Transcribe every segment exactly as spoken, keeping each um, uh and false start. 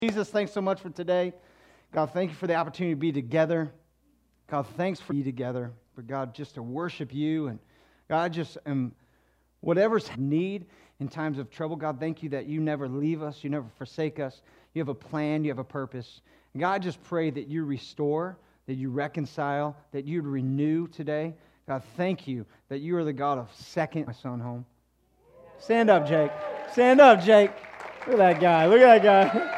Jesus, thanks so much for today. God, thank you for the opportunity to be together. God, thanks for being together. For God, just to worship you. And God, I just am, whatever's need in times of trouble, God, thank you that you never leave us. You never forsake us. You have a plan. You have a purpose. And God, I just pray that you restore, that you reconcile, that you'd renew today. God, thank you that you are the God of second my son home. Stand up, Jake. Stand up, Jake. Look at that guy. Look at that guy.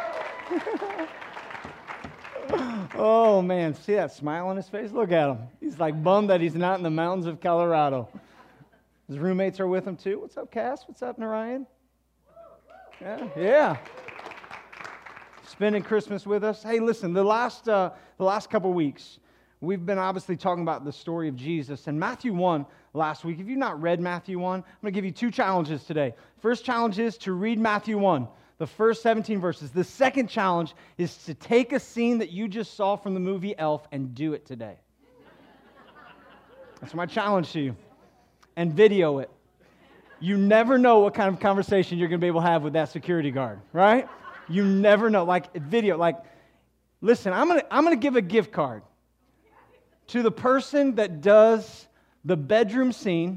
Oh, man. See that smile on his face? Look at him. He's like bummed that he's not in the mountains of Colorado. His roommates are with him, too. What's up, Cass? What's up, Narayan? Yeah, yeah. Spending Christmas with us. Hey, listen, the last uh, the last couple weeks, we've been obviously talking about the story of Jesus. And Matthew one last week, if you've not read Matthew one, I'm going to give you two challenges today. First challenge is to read Matthew one. The first seventeen verses. The second challenge is to take a scene that you just saw from the movie Elf and do it today. That's my challenge to you. And video it. You never know what kind of conversation you're going to be able to have with that security guard, right? You never know. Like video, like, listen, I'm going to I'm going to give a gift card to the person that does the bedroom scene.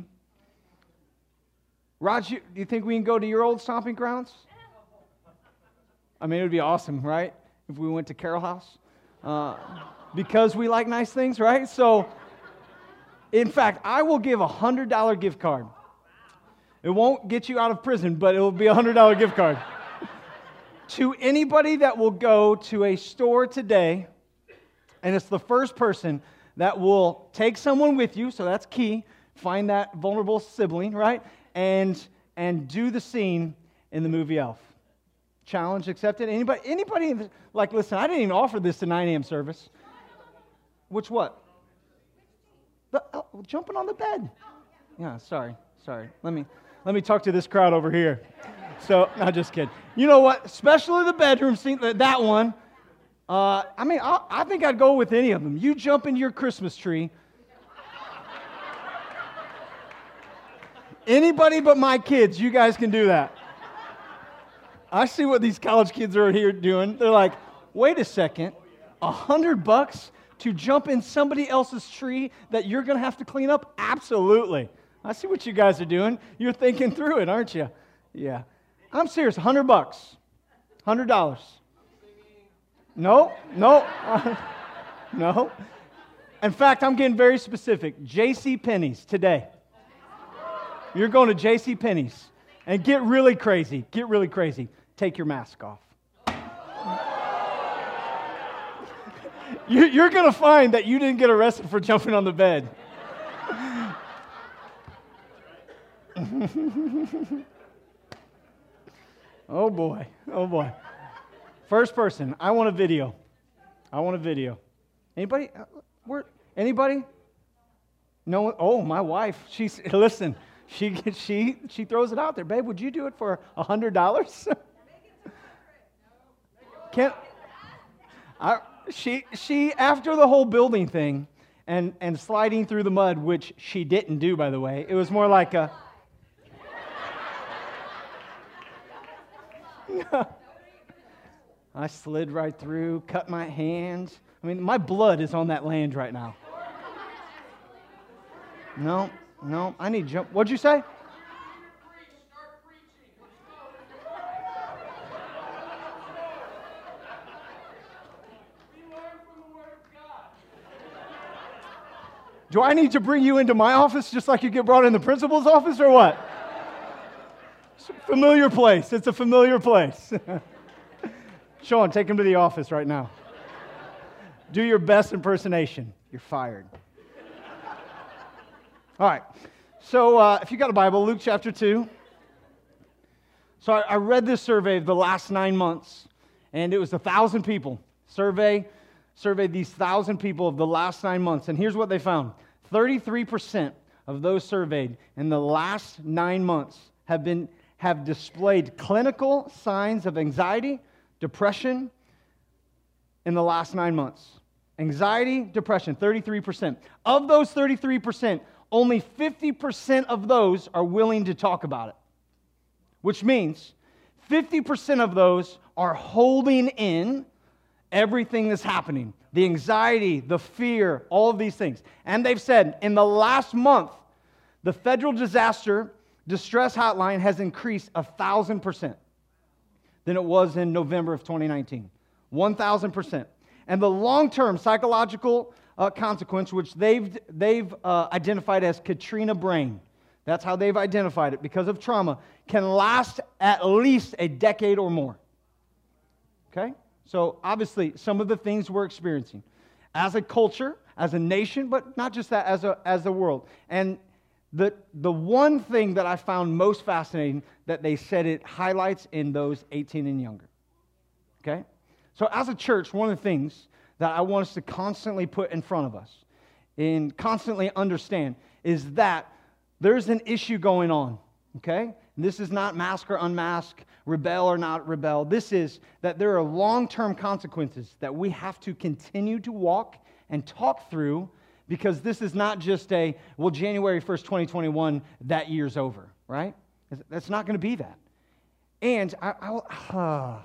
Raj, you, do you think we can go to your old stomping grounds? I mean, it would be awesome, right? If we went to Carroll House. Uh, because we like nice things, right? So, in fact, I will give a one hundred dollars gift card. It won't get you out of prison, but it will be a one hundred dollars gift card. To anybody that will go to a store today, and it's the first person that will take someone with you, so that's key. Find that vulnerable sibling, right? And, and do the scene in the movie Elf. Challenge accepted. Anybody, anybody, like, listen, I didn't even offer this to nine a.m. service. Which what? The, oh, jumping on the bed. Yeah, sorry, sorry. Let me, let me talk to this crowd over here. So, no, just kidding. You know what? Especially the bedroom scene, that one. Uh, I mean, I, I think I'd go with any of them. You jump into your Christmas tree. Anybody but my kids, you guys can do that. I see what these college kids are here doing. They're like, wait a second, a hundred bucks to jump in somebody else's tree that you're going to have to clean up? Absolutely. I see what you guys are doing. You're thinking through it, aren't you? Yeah. I'm serious, a hundred bucks. a hundred dollars. No, no, no. In fact, I'm getting very specific. J C Penney's today. You're going to J C Penney's. And get really crazy. Get really crazy. Take your mask off. You're going to find that you didn't get arrested for jumping on the bed. Oh, boy. Oh, boy. First person. I want a video. I want a video. Anybody? Where? Anybody? No one? Oh, my wife. She's, listen. She she she throws it out there. Babe, would you do it for a hundred dollars? Can't I she she after the whole building thing and, and sliding through the mud, which she didn't do, by the way, it was more like a I slid right through, cut my hands. I mean, my blood is on that land right now. No. No, I need to jump. What'd you say? Do I need to bring you into my office just like you get brought in the principal's office or what? It's a familiar place. It's a familiar place. Sean, take him to the office right now. Do your best impersonation. You're fired. All right, so uh, if you got a Bible, Luke chapter two. So I, I read this survey of the last nine months, and it was a thousand people. Survey, surveyed these thousand people of the last nine months, and here's what they found. thirty-three percent of those surveyed in the last nine months have been have displayed clinical signs of anxiety, depression in the last nine months. Anxiety, depression, thirty-three percent. Of those thirty-three percent, only fifty percent of those are willing to talk about it, which means fifty percent of those are holding in everything that's happening. The anxiety, the fear, all of these things. And they've said, in the last month, the federal disaster distress hotline has increased a thousand percent than it was in November of twenty nineteen. One thousand percent. And the long-term psychological uh, consequence, which they've they've uh, identified as Katrina brain, that's how they've identified it because of trauma, can last at least a decade or more. Okay? So obviously, some of the things we're experiencing as a culture, as a nation, but not just that, as a as a world. And the the one thing that I found most fascinating that they said it highlights in those eighteen and younger. Okay? So as a church, one of the things that I want us to constantly put in front of us and constantly understand is that there's an issue going on, okay? And this is not mask or unmask, rebel or not rebel. This is that there are long-term consequences that we have to continue to walk and talk through because this is not just a, well, January first, twenty twenty-one, that year's over, right? That's not going to be that. And I, I'll... Uh,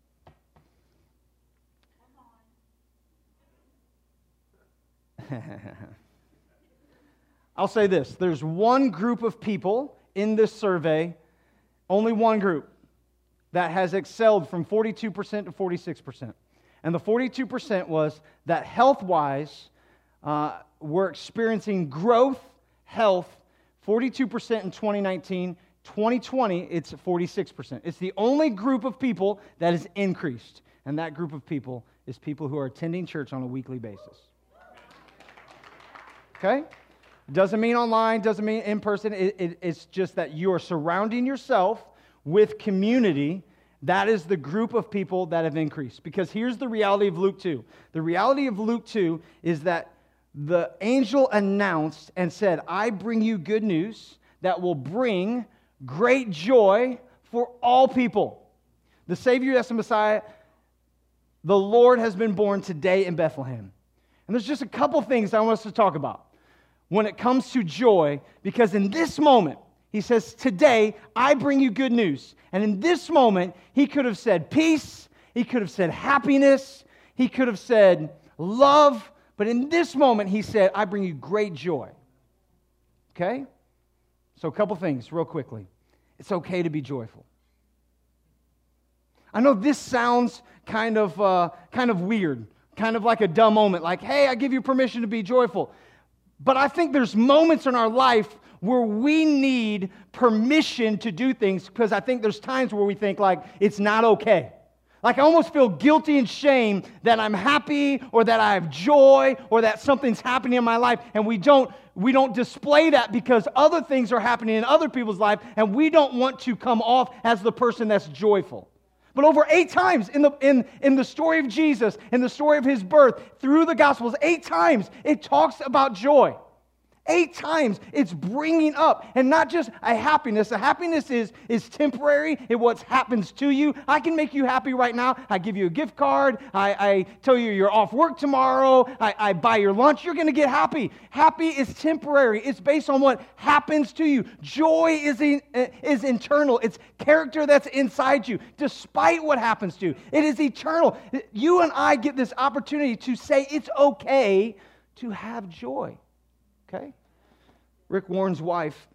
I'll say this. There's one group of people in this survey, only one group, that has excelled from forty-two percent to forty-six percent. And the forty-two percent was that health-wise, uh, we're experiencing growth, health, forty-two percent in twenty nineteen. twenty twenty, it's forty-six percent. It's the only group of people that has increased. And that group of people is people who are attending church on a weekly basis. Okay? Doesn't mean online, doesn't mean in person. It, it, it's just that you are surrounding yourself with community. That is the group of people that have increased. Because here's the reality of Luke two. The reality of Luke two is that the angel announced and said, I bring you good news that will bring great joy for all people. The Savior, that's the Messiah, the Lord has been born today in Bethlehem. And there's just a couple things I want us to talk about when it comes to joy, because in this moment, he says, today, I bring you good news. And in this moment, he could have said peace, he could have said happiness, he could have said love, but in this moment, he said, I bring you great joy. Okay? So a couple things real quickly. It's okay to be joyful. I know this sounds kind of, uh, kind of weird, kind of like a dumb moment, like, hey, I give you permission to be joyful. But I think there's moments in our life where we need permission to do things because I think there's times where we think like it's not okay. Like I almost feel guilty and shame that I'm happy or that I have joy or that something's happening in my life and we don't we don't display that because other things are happening in other people's life and we don't want to come off as the person that's joyful. But over eight times in the in, in the story of Jesus, in the story of his birth, through the Gospels, eight times it talks about joy. Eight times it's bringing up, and not just a happiness. A happiness is, is temporary. It what happens to you. I can make you happy right now. I give you a gift card. I, I tell you you're off work tomorrow. I, I buy your lunch. You're going to get happy. Happy is temporary. It's based on what happens to you. Joy is, in, is internal. It's character that's inside you, despite what happens to you. It is eternal. You and I get this opportunity to say it's okay to have joy. Okay? Rick Warren's wife,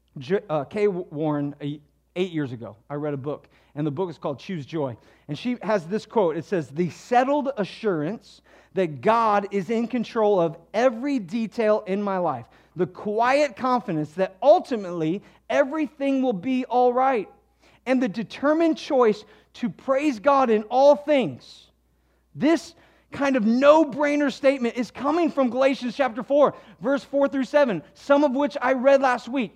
uh, Kay Warren, eight years ago, I read a book, and the book is called Choose Joy. And she has this quote. It says, the settled assurance that God is in control of every detail in my life. The quiet confidence that ultimately everything will be all right. And the determined choice to praise God in all things. This kind of no-brainer statement is coming from Galatians chapter four, verse four through seven, some of which I read last week.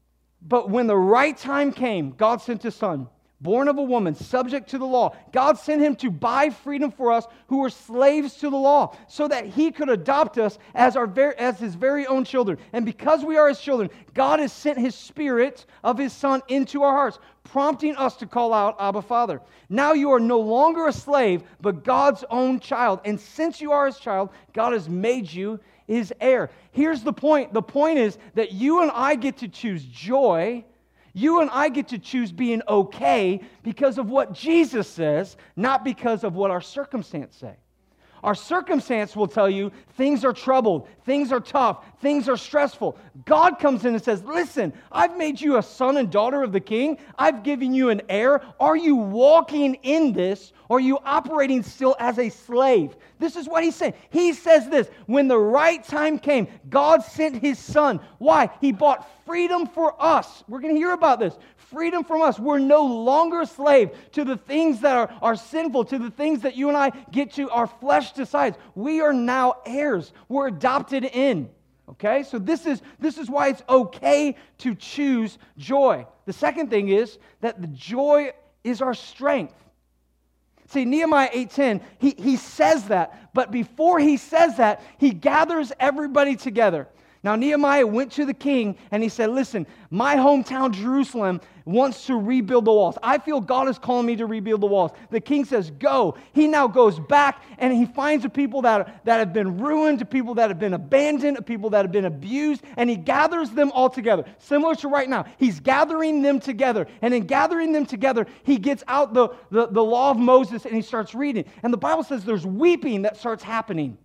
But when the right time came, God sent his son, born of a woman, subject to the law. God sent him to buy freedom for us who were slaves to the law, so that he could adopt us as our ver- as his very own children. And because we are his children, God has sent his Spirit of his Son into our hearts, prompting us to call out, Abba, Father. Now you are no longer a slave, but God's own child. And since you are his child, God has made you his heir. Here's the point. The point is that you and I get to choose joy. You and I get to choose being okay because of what Jesus says, not because of what our circumstance say. Our circumstance will tell you things are troubled, things are tough, things are stressful. God comes in and says, listen, I've made you a son and daughter of the King. I've given you an heir. Are you walking in this, or are you operating still as a slave? This is what he's saying. He says this, when the right time came, God sent his son. Why? He bought freedom for us. We're going to hear about this. Freedom from us. We're no longer a slave to the things that are, are sinful, to the things that you and I get to, our flesh decides. We are now heirs. We're adopted in. Okay? So this is, this is why it's okay to choose joy. The second thing is that the joy is our strength. See, Nehemiah eight ten, he, he says that, but before he says that, he gathers everybody together. Now, Nehemiah went to the king and he said, listen, my hometown Jerusalem wants to rebuild the walls. I feel God is calling me to rebuild the walls. The king says, go. He now goes back and he finds the people that, that have been ruined, the people that have been abandoned, the people that have been abused, and he gathers them all together. Similar to right now, he's gathering them together. And in gathering them together, he gets out the, the, the law of Moses and he starts reading. And the Bible says there's weeping that starts happening.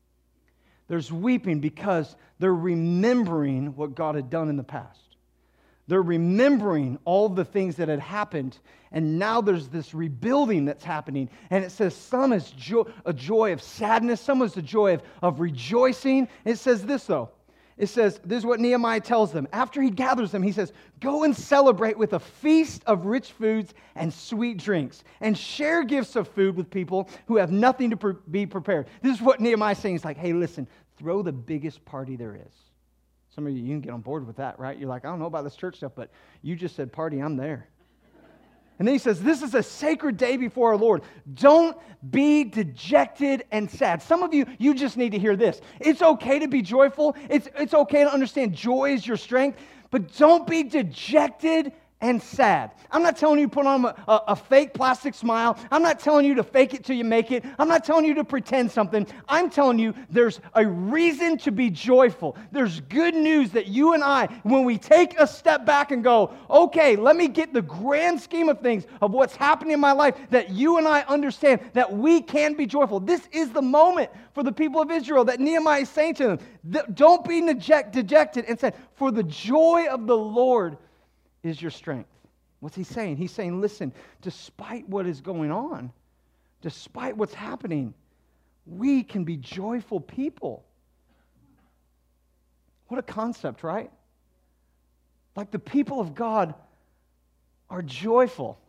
There's weeping because they're remembering what God had done in the past. They're remembering all the things that had happened, and now there's this rebuilding that's happening. And it says some is jo- a joy of sadness, some is a joy of, of rejoicing. It says this, though. It says, this is what Nehemiah tells them. After he gathers them, he says, go and celebrate with a feast of rich foods and sweet drinks, and share gifts of food with people who have nothing to pre- be prepared. This is what Nehemiah is saying. He's like, hey, listen, throw the biggest party there is. Some of you, you can get on board with that, right? You're like, I don't know about this church stuff, but you just said party, I'm there. And then he says, this is a sacred day before our Lord. Don't be dejected and sad. Some of you, you just need to hear this. It's okay to be joyful. It's, it's okay to understand joy is your strength, but don't be dejected and sad. I'm not telling you to put on a, a, a fake plastic smile. I'm not telling you to fake it till you make it. I'm not telling you to pretend something. I'm telling you there's a reason to be joyful. There's good news that you and I, when we take a step back and go, okay, let me get the grand scheme of things of what's happening in my life, that you and I understand that we can be joyful. This is the moment for the people of Israel that Nehemiah is saying to them, don't be deject, dejected and said, for the joy of the Lord is your strength. What's he saying? He's saying, listen, despite what is going on, despite what's happening, we can be joyful people. What a concept, right? Like the people of God are joyful,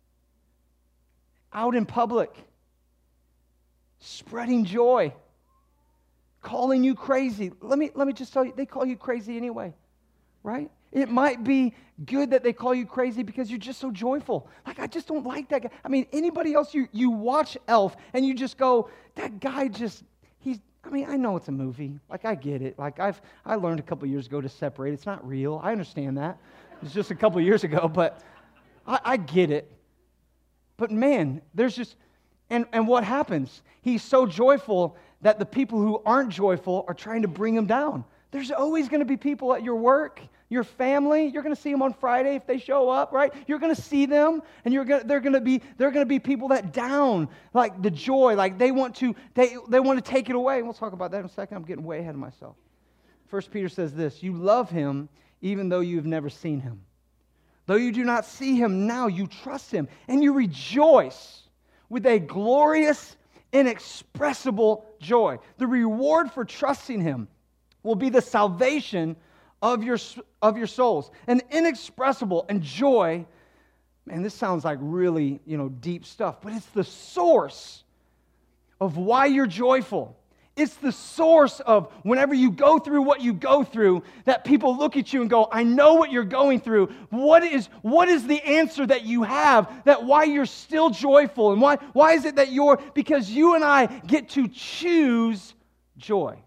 out in public, spreading joy, calling you crazy. Let me, let me just tell you, they call you crazy anyway, right? It might be good that they call you crazy because you're just so joyful. Like, I just don't like that guy. I mean, anybody else, you, you watch Elf and you just go, that guy just, he's, I mean, I know it's a movie. Like, I get it. Like, I've, I learned a couple years ago to separate. It's not real. I understand that. It's just a couple years ago, but I, I get it. But man, there's just, and, and what happens? He's so joyful that the people who aren't joyful are trying to bring him down. There's always going to be people at your work, your family. You're going to see them on Friday if they show up, right? You're going to see them, and you're going. They're going to be. They're going to be people that down, like the joy, like they want to. They they want to take it away. We'll talk about that in a second. I'm getting way ahead of myself. First Peter says this: you love him even though you've never seen him. Though you do not see him now, you trust him, and you rejoice with a glorious, inexpressible joy. The reward for trusting him will be the salvation of your, of your souls. An inexpressible and joy, man, this sounds like really, you know, deep stuff, but it's the source of why you're joyful. It's the source of whenever you go through what you go through, that people look at you and go, I know what you're going through. What is, what is the answer that you have that why you're still joyful? And why, why is it that you're, because you and I get to choose joy.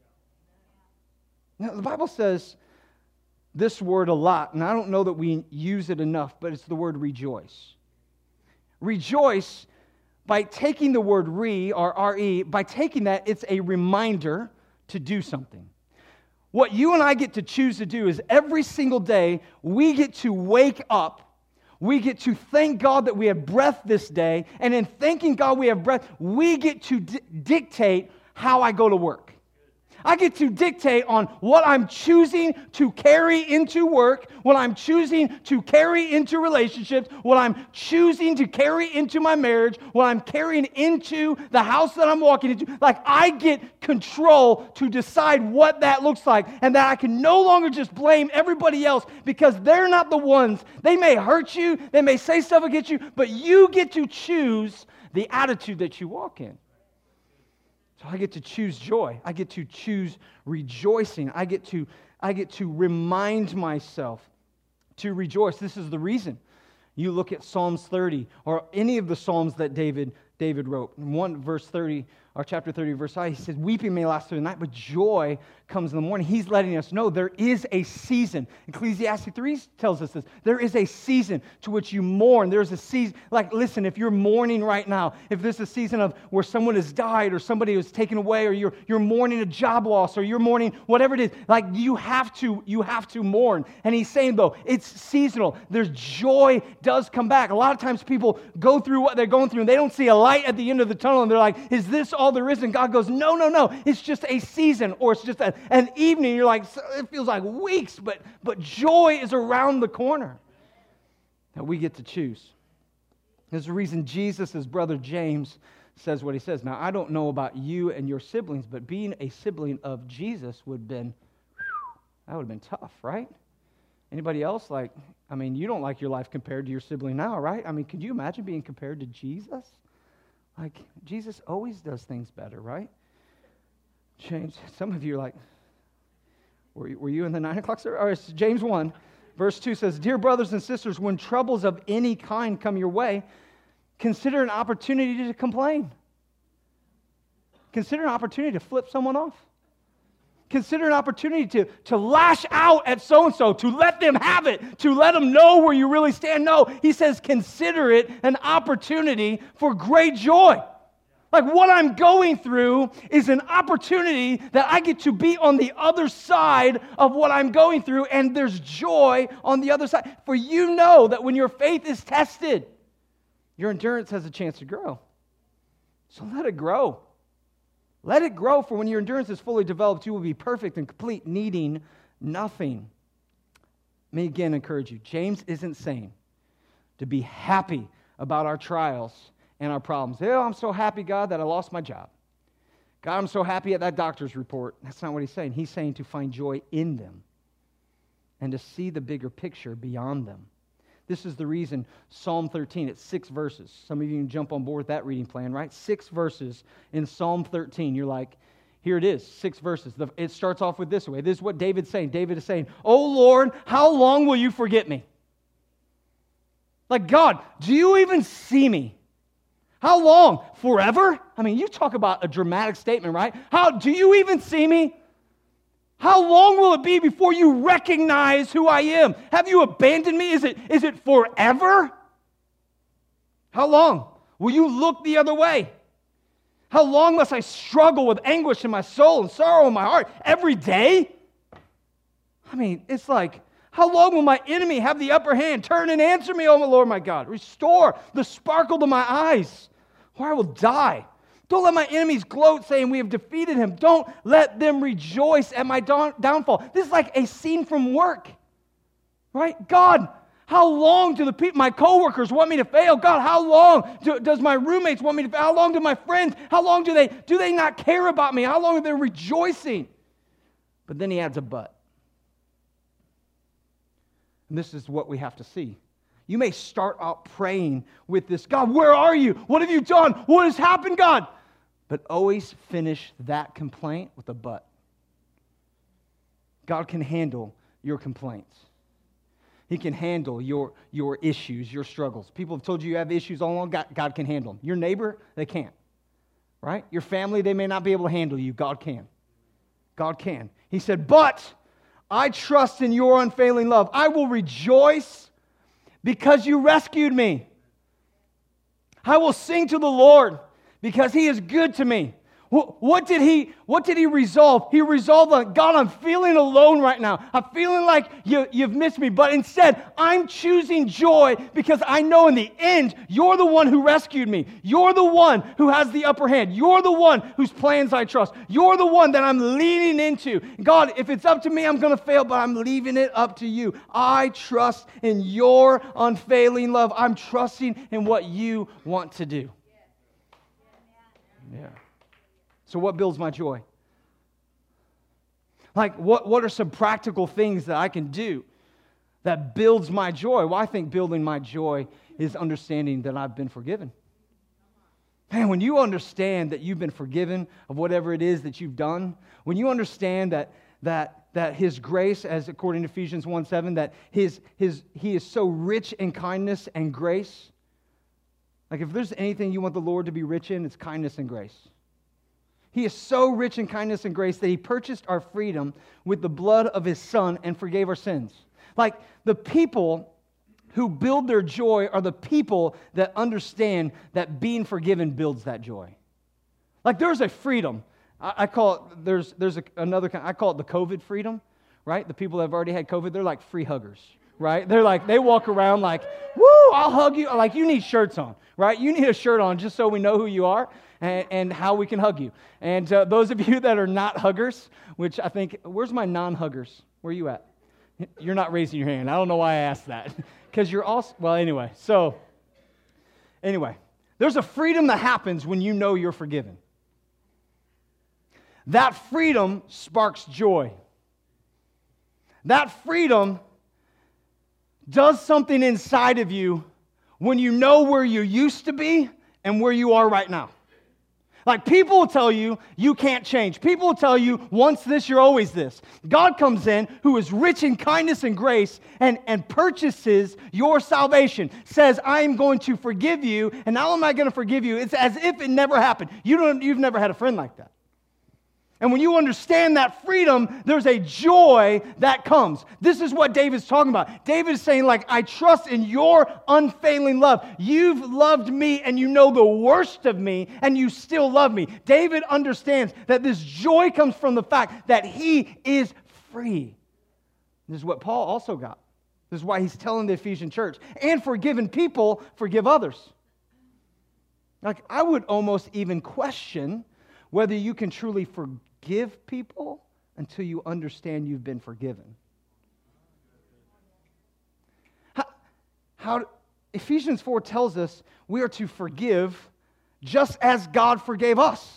Now, the Bible says this word a lot, and I don't know that we use it enough, but it's the word rejoice. Rejoice, by taking the word re, or re, by taking that, it's a reminder to do something. What you and I get to choose to do is every single day, we get to wake up. We get to thank God that we have breath this day. And in thanking God we have breath, we get to di- dictate how I go to work. I get to dictate on what I'm choosing to carry into work, what I'm choosing to carry into relationships, what I'm choosing to carry into my marriage, what I'm carrying into the house that I'm walking into. Like, I get control to decide what that looks like, and that I can no longer just blame everybody else because they're not the ones. They may hurt you, they may say stuff against you, but you get to choose the attitude that you walk in. So I get to choose joy. I get to choose rejoicing. I get to, I get to remind myself to rejoice. This is the reason. You look at Psalms thirty or any of the Psalms that David, David wrote. In one verse thirty, or chapter thirty, verse five, he says, weeping may last through the night, but joy comes in the morning. He's letting us know there is a season. Ecclesiastes three tells us this. There is a season to which you mourn. There's a season, like, listen, if you're mourning right now, if there's a season of where someone has died or somebody was taken away or you're, you're mourning a job loss or you're mourning whatever it is, like, you have to, you have to mourn. And he's saying, though, it's seasonal. There's joy does come back. A lot of times people go through what they're going through and they don't see a light at the end of the tunnel and they're like, is this all there is? And God goes, no, no, no. It's just a season, or it's just a, an evening. You're like, it feels like weeks, but, but joy is around the corner that we get to choose. There's a reason Jesus, his brother James, says what he says. Now, I don't know about you and your siblings, but being a sibling of Jesus would have been, that would have been tough, right? Anybody else? Like, I mean, you don't like your life compared to your sibling now, right? I mean, could you imagine being compared to Jesus? Like, Jesus always does things better, right? James, some of you are like, were you, were you in the nine o'clock service? All right, James one, verse two says, dear brothers and sisters, when troubles of any kind come your way, consider an opportunity to complain. Consider an opportunity to flip someone off. Consider an opportunity to, to lash out at so-and-so, to let them have it, to let them know where you really stand. No, he says consider it an opportunity for great joy. Like, what I'm going through is an opportunity that I get to be on the other side of what I'm going through, and there's joy on the other side. For you know that when your faith is tested, your endurance has a chance to grow. So let it grow. Let it grow, for when your endurance is fully developed, you will be perfect and complete, needing nothing. Let me again encourage you. James isn't saying to be happy about our trials and our problems. Oh, I'm so happy, God, that I lost my job. God, I'm so happy at that doctor's report. That's not what he's saying. He's saying to find joy in them and to see the bigger picture beyond them. This is the reason Psalm thirteen, it's six verses. Some of you can jump on board with that reading plan, right? Six verses in Psalm thirteen. You're like, here it is, six verses. It starts off with this way. This is what David's saying. David is saying, oh Lord, how long will you forget me? Like, God, do you even see me? How long? Forever? I mean, you talk about a dramatic statement, right? How do you even see me? How long will it be before you recognize who I am? Have you abandoned me? Is it, is it forever? How long will you look the other way? How long must I struggle with anguish in my soul and sorrow in my heart every day? I mean, it's like, how long will my enemy have the upper hand? Turn and answer me, O my Lord, my God. Restore the sparkle to my eyes, or I will die. Don't let my enemies gloat, saying we have defeated him. Don't let them rejoice at my downfall. This is like a scene from work, right? God, how long do the people, my coworkers want me to fail? God, how long do, does my roommates want me to fail? How long do my friends, how long do they, do they not care about me? How long are they rejoicing? But then he adds a but. And this is what we have to see. You may start out praying with this, God, where are you? What have you done? What has happened, God? But always finish that complaint with a but. God can handle your complaints. He can handle your, your issues, your struggles. People have told you you have issues all along. God, God can handle them. Your neighbor, they can't. Right? Your family, they may not be able to handle you. God can. God can. He said, but I trust in your unfailing love. I will rejoice because you rescued me. I will sing to the Lord because he is good to me. What did he, what did he resolve? He resolved on, God, I'm feeling alone right now. I'm feeling like you, you've missed me. But instead, I'm choosing joy because I know in the end, you're the one who rescued me. You're the one who has the upper hand. You're the one whose plans I trust. You're the one that I'm leaning into. God, if it's up to me, I'm going to fail, but I'm leaving it up to you. I trust in your unfailing love. I'm trusting in what you want to do. Yeah. So what builds my joy? Like, what, what are some practical things that I can do that builds my joy? Well, I think building my joy is understanding that I've been forgiven. Man, when you understand that you've been forgiven of whatever it is that you've done, when you understand that that that His grace, as according to Ephesians one seven, that his, his, He is so rich in kindness and grace. Like, if there's anything you want the Lord to be rich in, it's kindness and grace. He is so rich in kindness and grace that He purchased our freedom with the blood of His Son and forgave our sins. Like, the people who build their joy are the people that understand that being forgiven builds that joy. Like, there's a freedom. I, I call it, there's, there's a, another kind, I call it the COVID freedom, right? The people that have already had COVID, they're like free huggers, right? They're like, they walk around like, woo, I'll hug you. Like, you need shirts on, right? You need a shirt on just so we know who you are. And, and how we can hug you. And uh, those of you that are not huggers, which I think, where's my non-huggers? Where are you at? You're not raising your hand. I don't know why I asked that. Because you're also, well, anyway. So, anyway, there's a freedom that happens when you know you're forgiven. That freedom sparks joy. That freedom does something inside of you when you know where you used to be and where you are right now. Like, people will tell you, you can't change. People will tell you, once this, you're always this. God comes in, who is rich in kindness and grace, and, and purchases your salvation. Says, I am going to forgive you, and not only am I going to forgive you, it's as if it never happened. You don't, you've never had a friend like that. And when you understand that freedom, there's a joy that comes. This is what David's talking about. David is saying, like, I trust in your unfailing love. You've loved me and you know the worst of me and you still love me. David understands that this joy comes from the fact that he is free. This is what Paul also got. This is why he's telling the Ephesian church. And forgiven people forgive others. Like, I would almost even question whether you can truly forgive Give people until you understand you've been forgiven. How, how Ephesians four tells us we are to forgive just as God forgave us.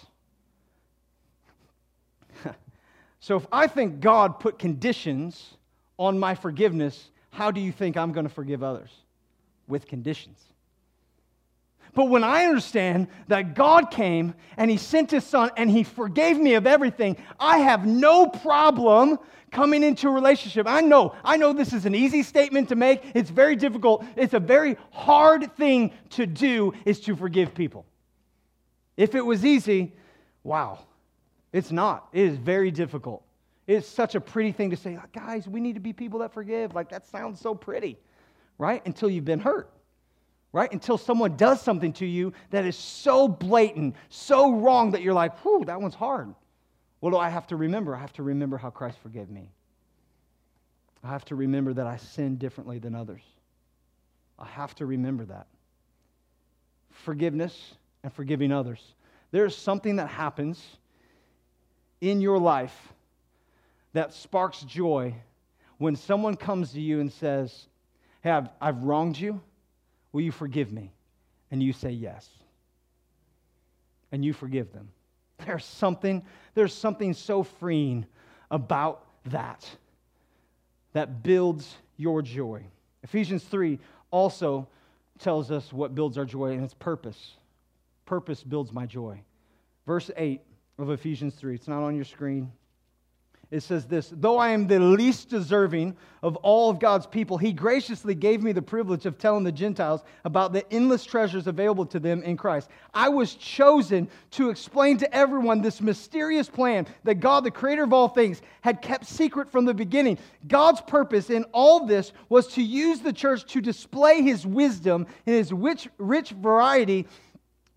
So if I think God put conditions on my forgiveness, how do you think I'm going to forgive others? With conditions. But when I understand that God came and He sent His Son and He forgave me of everything, I have no problem coming into a relationship. I know, I know this is an easy statement to make. It's very difficult. It's a very hard thing to do, is to forgive people. If it was easy, wow. It's not. It is very difficult. It's such a pretty thing to say, guys, we need to be people that forgive. Like, that sounds so pretty, right? Until you've been hurt. Right? Until someone does something to you that is so blatant, so wrong that you're like, whew, that one's hard. What do I have to remember? I have to remember how Christ forgave me. I have to remember that I sin differently than others. I have to remember that. Forgiveness and forgiving others. There's something that happens in your life that sparks joy when someone comes to you and says, hey, I've, I've wronged you. Will you forgive me? And you say yes. And you forgive them. There's something, there's something so freeing about that, that builds your joy. Ephesians three also tells us what builds our joy, and it's purpose. Purpose builds my joy. Verse eight of Ephesians three, it's not on your screen. It says this, though I am the least deserving of all of God's people, He graciously gave me the privilege of telling the Gentiles about the endless treasures available to them in Christ. I was chosen to explain to everyone this mysterious plan that God, the creator of all things, had kept secret from the beginning. God's purpose in all this was to use the church to display His wisdom in His rich, rich variety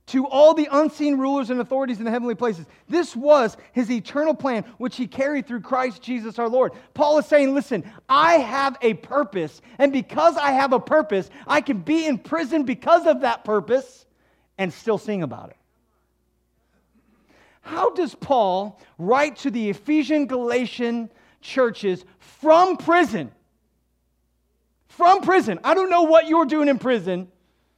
to all the unseen rulers and authorities in the heavenly places. This was his eternal plan, which he carried through Christ Jesus our Lord. Paul is saying, listen, I have a purpose, and because I have a purpose, I can be in prison because of that purpose and still sing about it. How does Paul write to the Ephesian, Galatian churches from prison? From prison. I don't know what you're doing in prison.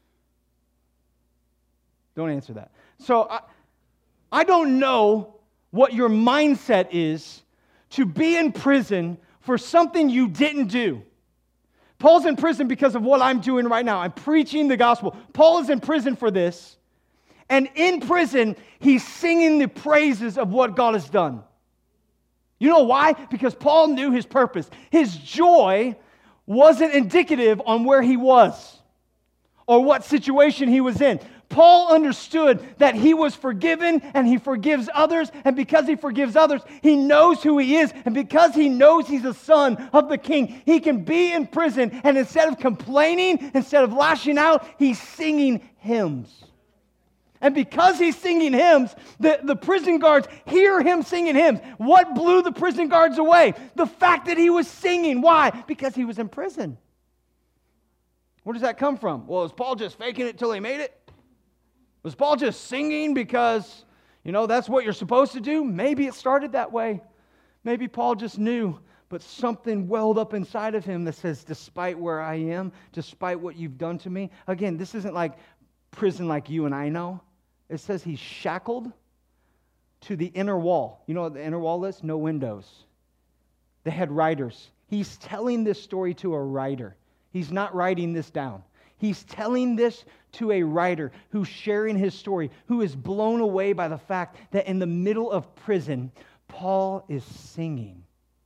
Don't answer that. So I, I don't know what your mindset is to be in prison for something you didn't do. Paul's in prison because of what I'm doing right now. I'm preaching the gospel. Paul is in prison for this. And in prison, he's singing the praises of what God has done. You know why? Because Paul knew his purpose. His joy wasn't indicative on where he was or what situation he was in. Paul understood that he was forgiven and he forgives others, and because he forgives others, he knows who he is, and because he knows he's a son of the King, he can be in prison, and instead of complaining, instead of lashing out, he's singing hymns. And because he's singing hymns, the, the prison guards hear him singing hymns. What blew the prison guards away? The fact that he was singing. Why? Because he was in prison. Where does that come from? Well, is Paul just faking it till he made it? Was Paul just singing because, you know, that's what you're supposed to do? Maybe it started that way. Maybe Paul just knew, but something welled up inside of him that says, despite where I am, despite what you've done to me. Again, this isn't like prison like you and I know. It says he's shackled to the inner wall. You know what the inner wall is? No windows. They had writers. He's telling this story to a writer. He's not writing this down. He's telling this to a writer who's sharing his story, who is blown away by the fact that in the middle of prison, Paul is singing.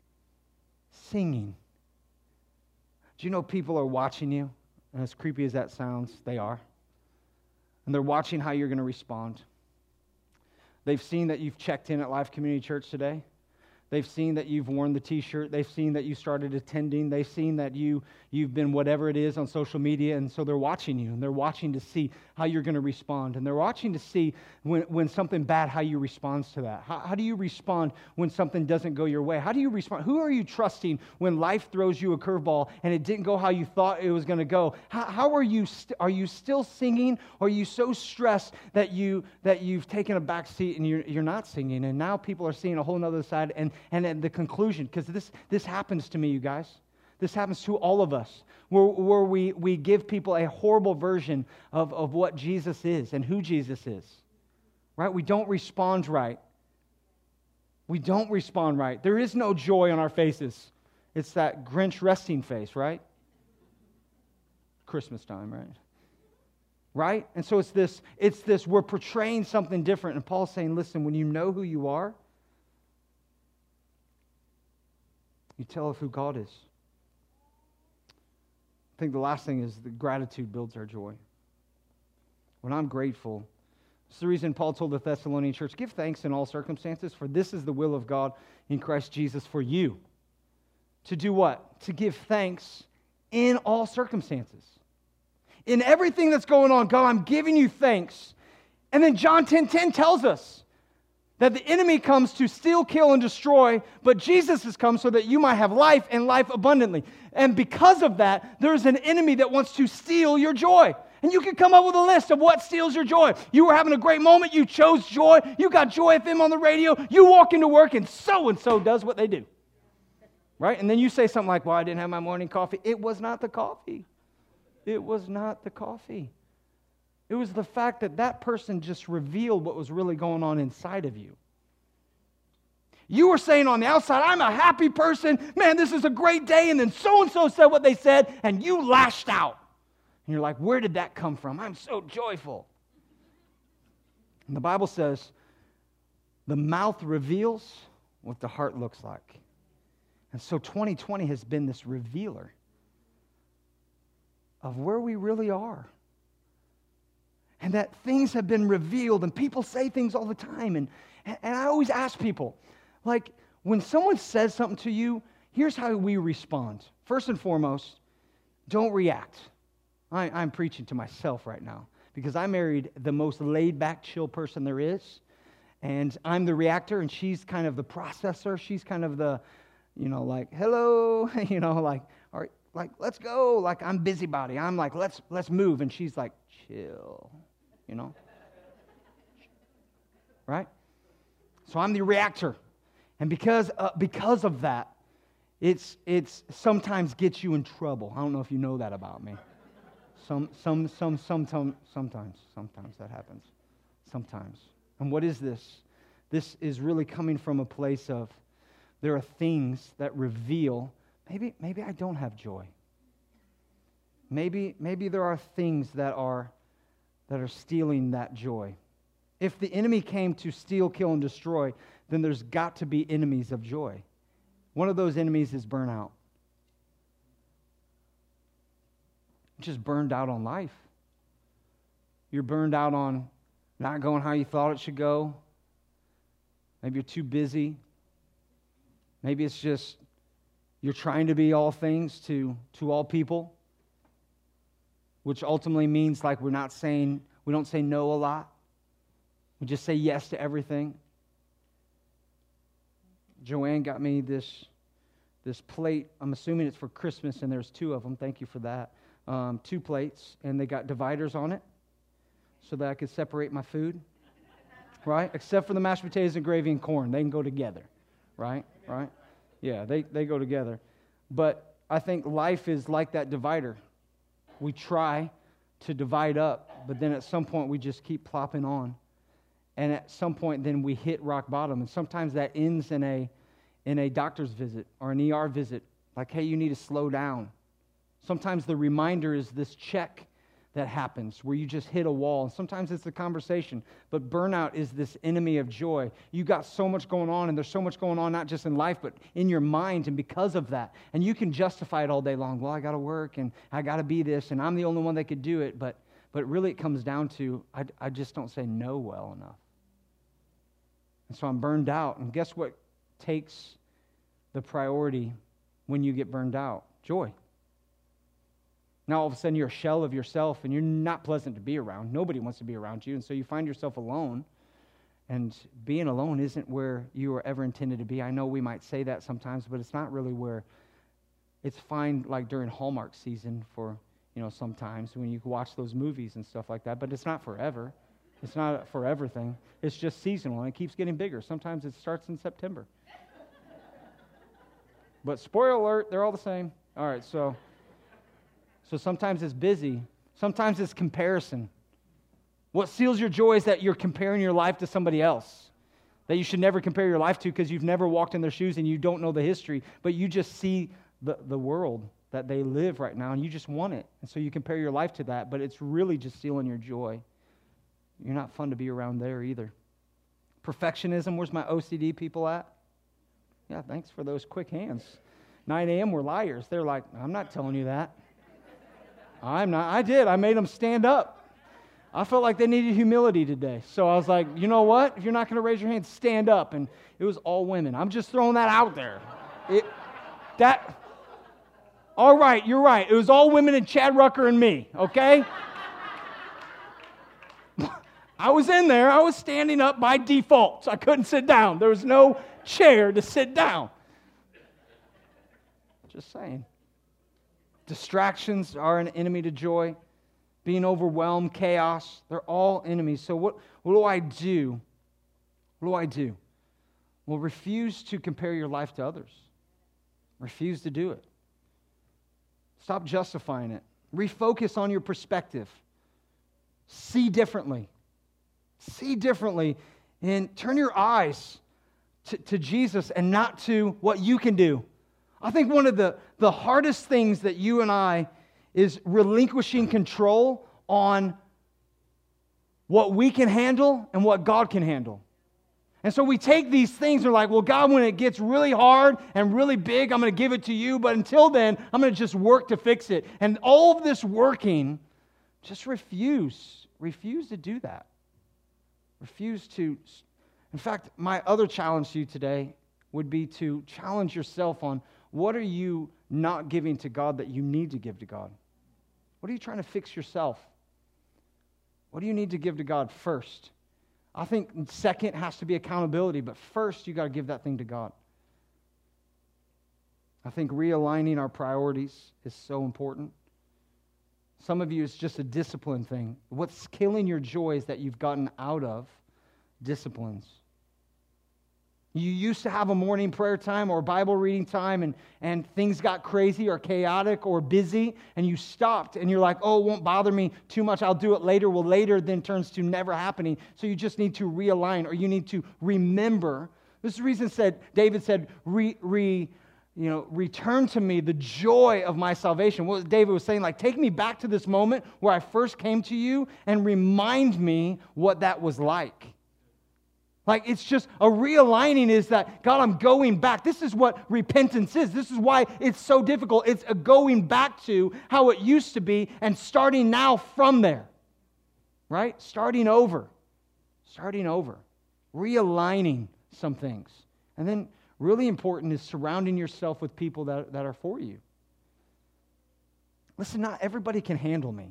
Singing. Do you know people are watching you? And as creepy as that sounds, they are. And they're watching how you're going to respond. They've seen that you've checked in at Life Community Church today. They've seen that you've worn the t-shirt. They've seen that you started attending. They've seen that you, you've been whatever it is on social media. And so they're watching you. And they're watching to see how you're going to respond. And they're watching to see when, when something bad, how you respond to that. How, how do you respond when something doesn't go your way? How do you respond? Who are you trusting when life throws you a curveball and it didn't go how you thought it was going to go? How, how are you? St- are you still singing? Or are you so stressed that, you, that you've taken a back seat and you're, you're not singing? And now people are seeing a whole other side. And And at the conclusion, because this, this happens to me, you guys. This happens to all of us, where, where we, we give people a horrible version of, of what Jesus is and who Jesus is. Right? We don't respond right. We don't respond right. There is no joy on our faces. It's that Grinch resting face, right? Christmas time, right? Right? And so it's this, it's this, we're portraying something different. And Paul's saying, listen, when you know who you are, you tell of who God is. I think the last thing is that gratitude builds our joy. When I'm grateful, it's the reason Paul told the Thessalonian church, give thanks in all circumstances, for this is the will of God in Christ Jesus for you. To do what? To give thanks in all circumstances. In everything that's going on, God, I'm giving you thanks. And then John ten ten tells us that the enemy comes to steal, kill, and destroy, but Jesus has come so that you might have life and life abundantly. And because of that, there's an enemy that wants to steal your joy. And you can come up with a list of what steals your joy. You were having a great moment, you chose joy, you got Joy F M on the radio, you walk into work and so-and-so does what they do. Right? And then you say something like, well, I didn't have my morning coffee. It was not the coffee. It was not the coffee. It was the fact that that person just revealed what was really going on inside of you. You were saying on the outside, I'm a happy person. Man, this is a great day. And then so-and-so said what they said, and you lashed out. And you're like, where did that come from? I'm so joyful. And the Bible says, the mouth reveals what the heart looks like. And so twenty twenty has been this revealer of where we really are. And that things have been revealed, and people say things all the time. And, and I always ask people, like, when someone says something to you, here's how we respond. First and foremost, don't react. I, I'm preaching to myself right now. because I married the most laid-back, chill person there is. And I'm the reactor, and she's kind of the processor. She's kind of the, you know, like, hello, you know, like, all right, like, let's go. Like, I'm busybody. I'm like, let's let's move. And she's like, chill, you know. Right? So I'm the reactor. And because uh, because of that, it's it's sometimes gets you in trouble. I don't know if you know that about me. Some some some sometimes sometimes sometimes that happens. Sometimes. And what is this? This is really coming from a place of there are things that reveal maybe maybe I don't have joy. Maybe maybe there are things that are that are stealing that joy. If the enemy came to steal, kill, and destroy, then there's got to be enemies of joy. One of those enemies is burnout. Just burned out on life. You're burned out on not going how you thought it should go. Maybe you're too busy. Maybe it's just you're trying to be all things to, to all people, which ultimately means like we're not saying, we don't say no a lot. We just say yes to everything. Joanne got me this, this plate. I'm assuming it's for Christmas, and there's two of them. Thank you for that. Um, two plates, and they got dividers on it so that I could separate my food, right? Except for the mashed potatoes and gravy and corn. They can go together, right? Right? Yeah, they, they go together. But I think life is like that divider. We try to divide up, but then at some point we just keep plopping on. And at some point, then we hit rock bottom. And sometimes that ends in a in a doctor's visit or an E R visit. Like, hey, you need to slow down. Sometimes the reminder is this check that happens where you just hit a wall. And sometimes it's the conversation. But burnout is this enemy of joy. You got so much going on, and there's so much going on not just in life, but in your mind. And because of that, and you can justify it all day long. Well, I got to work, and I got to be this, and I'm the only one that could do it. But but really it comes down to I, I just don't say no well enough. And so I'm burned out. And guess what takes the priority when you get burned out? Joy. Now all of a sudden you're a shell of yourself and you're not pleasant to be around. Nobody wants to be around you. And so you find yourself alone. And being alone isn't where you were ever intended to be. I know we might say that sometimes, but it's not really where it's fine like during Hallmark season for, you know, sometimes when you watch those movies and stuff like that. But it's not forever. It's not a forever thing. It's just seasonal, and it keeps getting bigger. Sometimes it starts in September. But spoiler alert, they're all the same. All right, so so sometimes it's busy. Sometimes it's comparison. What seals your joy is that you're comparing your life to somebody else that you should never compare your life to because you've never walked in their shoes and you don't know the history, but you just see the, the world that they live right now, and you just want it. And so you compare your life to that, but it's really just stealing your joy. You're not fun to be around there either. Perfectionism, where's my O C D people at? Yeah, thanks for those quick hands. nine a.m. we're liars. They're like, I'm not telling you that. I'm not. I did. I made them stand up. I felt like they needed humility today. So I was like, you know what? If you're not going to raise your hand, stand up. And it was all women. I'm just throwing that out there. It, that, all right, you're right. It was all women and Chad Rucker and me, okay? I was in there. I was standing up by default. So I couldn't sit down. There was no chair to sit down. Just saying. Distractions are an enemy to joy. Being overwhelmed, chaos, they're all enemies. So what, what do I do? What do I do? Well, refuse to compare your life to others. Refuse to do it. Stop justifying it. Refocus on your perspective. See differently. See differently. And turn your eyes to, to Jesus and not to what you can do. I think one of the, the hardest things that you and I is relinquishing control on what we can handle and what God can handle. And so we take these things and we're like, well, God, when it gets really hard and really big, I'm going to give it to you. But until then, I'm going to just work to fix it. And all of this working, just refuse. Refuse to do that. Refuse to. In fact, my other challenge to you today would be to challenge yourself on what are you not giving to God that you need to give to God? What are you trying to fix yourself? What do you need to give to God first? I think second has to be accountability, but first you got to give that thing to God. I think realigning our priorities is so important. Some of you, it's just a discipline thing. What's killing your joy is that you've gotten out of disciplines. You used to have a morning prayer time or Bible reading time, and, and things got crazy or chaotic or busy, and you stopped, and you're like, oh, it won't bother me too much. I'll do it later. Well, later then turns to never happening. So you just need to realign, or you need to remember. This is the reason said David said, re, re, you know, return to me the joy of my salvation. What David was saying, like, take me back to this moment where I first came to you and remind me what that was like. Like, it's just a realigning is that, God, I'm going back. This is what repentance is. This is why it's so difficult. It's a going back to how it used to be and starting now from there. Right? Starting over. Starting over. Realigning some things. And then, really important is surrounding yourself with people that, that are for you. Listen, not everybody can handle me.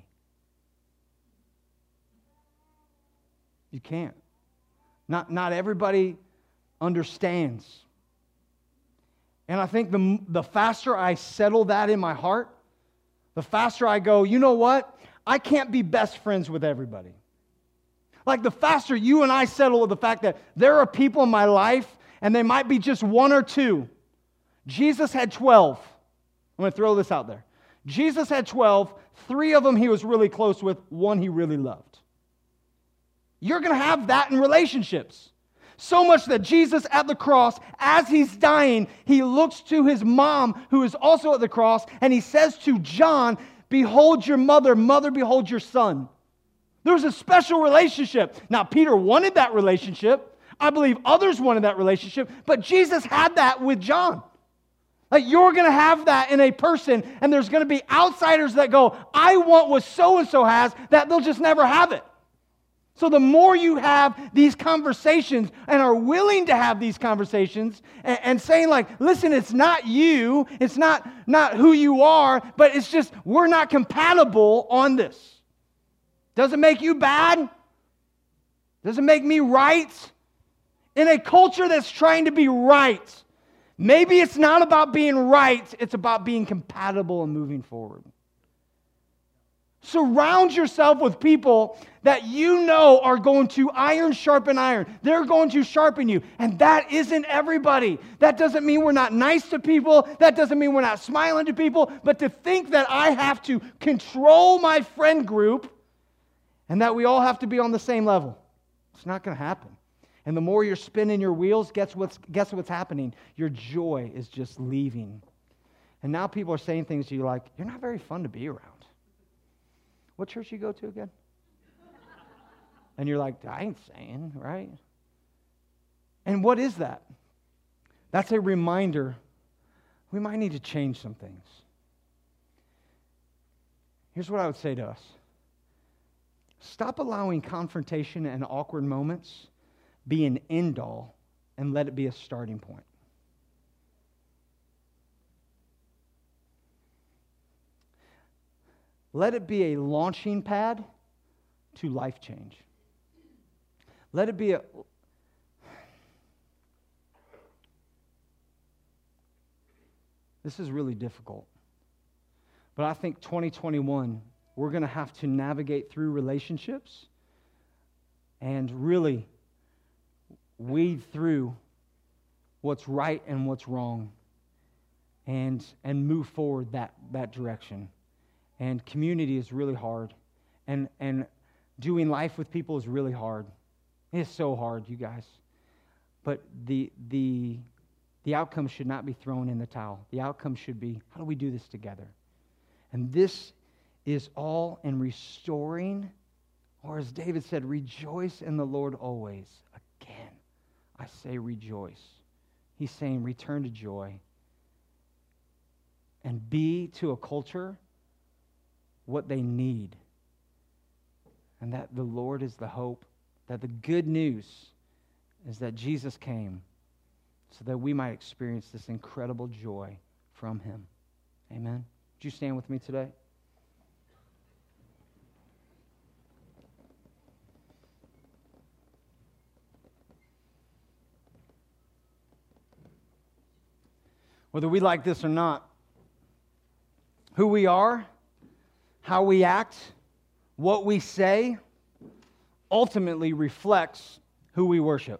You can't. Not, not everybody understands. And I think the, the faster I settle that in my heart, the faster I go, you know what? I can't be best friends with everybody. Like the faster you and I settle with the fact that there are people in my life, and they might be just one or two. Jesus had twelve. I'm going to throw this out there. Jesus had twelve. Three of them he was really close with. One he really loved. You're going to have that in relationships. So much that Jesus at the cross, as he's dying, he looks to his mom, who is also at the cross, and he says to John, behold your mother, mother, behold your son. There was a special relationship. Now, Peter wanted that relationship. I believe others wanted that relationship, but Jesus had that with John. Like, you're going to have that in a person, and there's going to be outsiders that go, I want what so-and-so has, that they'll just never have it. So the more you have these conversations and are willing to have these conversations and, and saying like, listen, it's not you, it's not, not who you are, but it's just we're not compatible on this. Doesn't make you bad. Doesn't make me right. In a culture that's trying to be right, maybe it's not about being right, it's about being compatible and moving forward. Surround yourself with people that you know are going to iron sharpen iron. They're going to sharpen you. And that isn't everybody. That doesn't mean we're not nice to people. That doesn't mean we're not smiling to people. But to think that I have to control my friend group and that we all have to be on the same level, it's not going to happen. And the more you're spinning your wheels, guess what's, guess what's happening? Your joy is just leaving. And now people are saying things to you like, you're not very fun to be around. What church you go to again? And you're like, I ain't saying, right? And what is that? That's a reminder we might need to change some things. Here's what I would say to us. Stop allowing confrontation and awkward moments be an end-all and let it be a starting point. Let it be a launching pad to life change. Let it be a... This is really difficult. But I think twenty twenty-one, we're going to have to navigate through relationships and really weed through what's right and what's wrong and, and move forward that, that direction. And community is really hard. And and doing life with people is really hard. It's so hard, you guys. But the the the outcome should not be thrown in the towel. The outcome should be, how do we do this together? And this is all in restoring, or as David said, rejoice in the Lord always. Again, I say rejoice. He's saying return to joy. And be to a culture what they need. And that the Lord is the hope, that the good news is that Jesus came so that we might experience this incredible joy from him. Amen. Would you stand with me today? whether we like this or not. Who we are, how we act, what we say, ultimately reflects who we worship.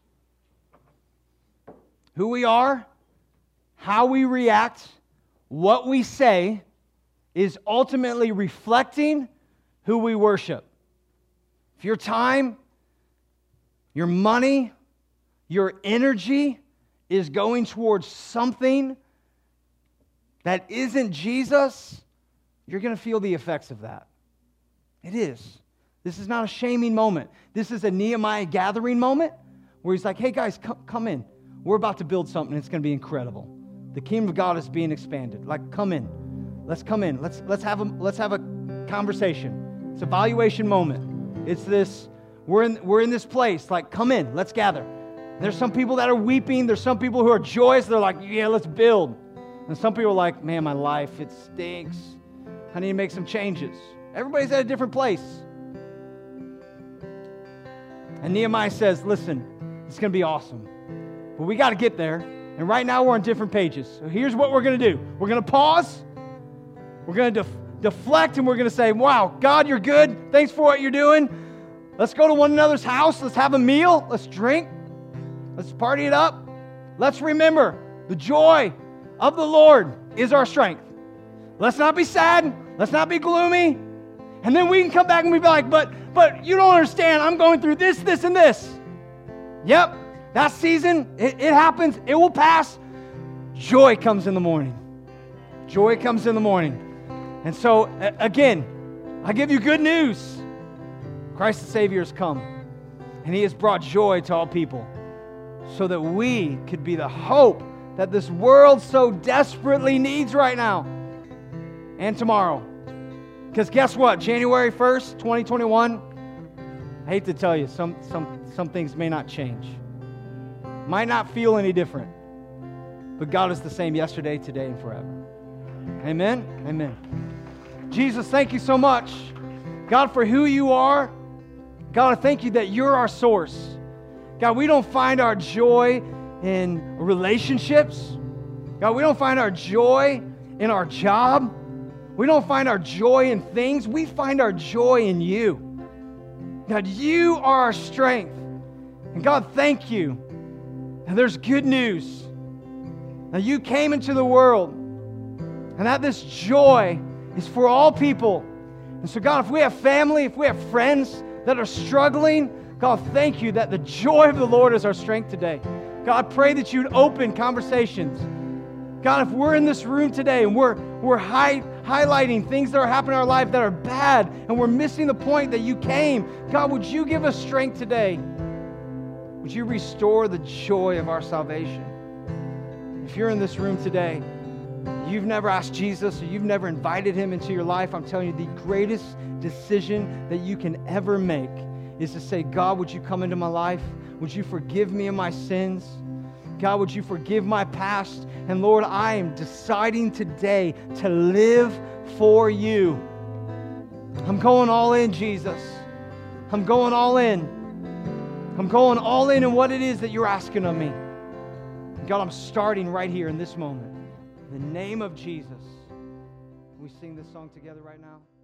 Who we are, how we react, what we say is ultimately reflecting who we worship. If your time, your money, your energy is going towards something that isn't Jesus, you're going to feel the effects of that. It is. This is not a shaming moment. This is a Nehemiah gathering moment where he's like, hey guys, come, come in. We're about to build something. It's going to be incredible. The kingdom of God is being expanded. Like, come in. Let's come in. Let's let's have a let's have a conversation. It's a evaluation moment. It's this, we're in we're in this place. Like, come in. Let's gather. There's some people that are weeping. There's some people who are joyous. They're like, yeah, let's build. And some people are like, man, my life, it stinks. I need to make some changes. Everybody's at a different place. And Nehemiah says, listen, it's going to be awesome. But we got to get there. And right now we're on different pages. So here's what we're going to do. We're going to pause. We're going to def- deflect and we're going to say, wow, God, you're good. Thanks for what you're doing. Let's go to one another's house. Let's have a meal. Let's drink. Let's party it up. Let's remember the joy of the Lord is our strength. Let's not be sad. Let's not be gloomy. And then we can come back and we be like, but, but you don't understand. I'm going through this, this, and this. Yep, that season, it, it happens. It will pass. Joy comes in the morning. Joy comes in the morning. And so, a- again, I give you good news. Christ the Savior has come. And He has brought joy to all people so that we could be the hope that this world so desperately needs right now and tomorrow. Because guess what? January first, twenty twenty-one, I hate to tell you, some, some, some things may not change. Might not feel any different. But God is the same yesterday, today, and forever. Amen? Amen. Jesus, thank you so much, God, for who you are. God, I thank you that you're our source. God, we don't find our joy in relationships. God, we don't find our joy in our job. We don't find our joy in things. We find our joy in you. God, you are our strength. And God, thank you. And there's good news. Now you came into the world and that this joy is for all people. And so God, if we have family, if we have friends that are struggling, God, thank you that the joy of the Lord is our strength today. God, pray that you'd open conversations. God, if we're in this room today and we're, we're high, highlighting things that are happening in our life that are bad and we're missing the point that you came, God, would you give us strength today? Would you restore the joy of our salvation? If you're in this room today, you've never asked Jesus or you've never invited Him into your life, I'm telling you, the greatest decision that you can ever make is to say, God, would you come into my life? Would you forgive me of my sins? God, would you forgive my past? And Lord, I am deciding today to live for you. I'm going all in, Jesus. I'm going all in. I'm going all in in what it is that you're asking of me. God, I'm starting right here in this moment. In the name of Jesus. Can we sing this song together right now?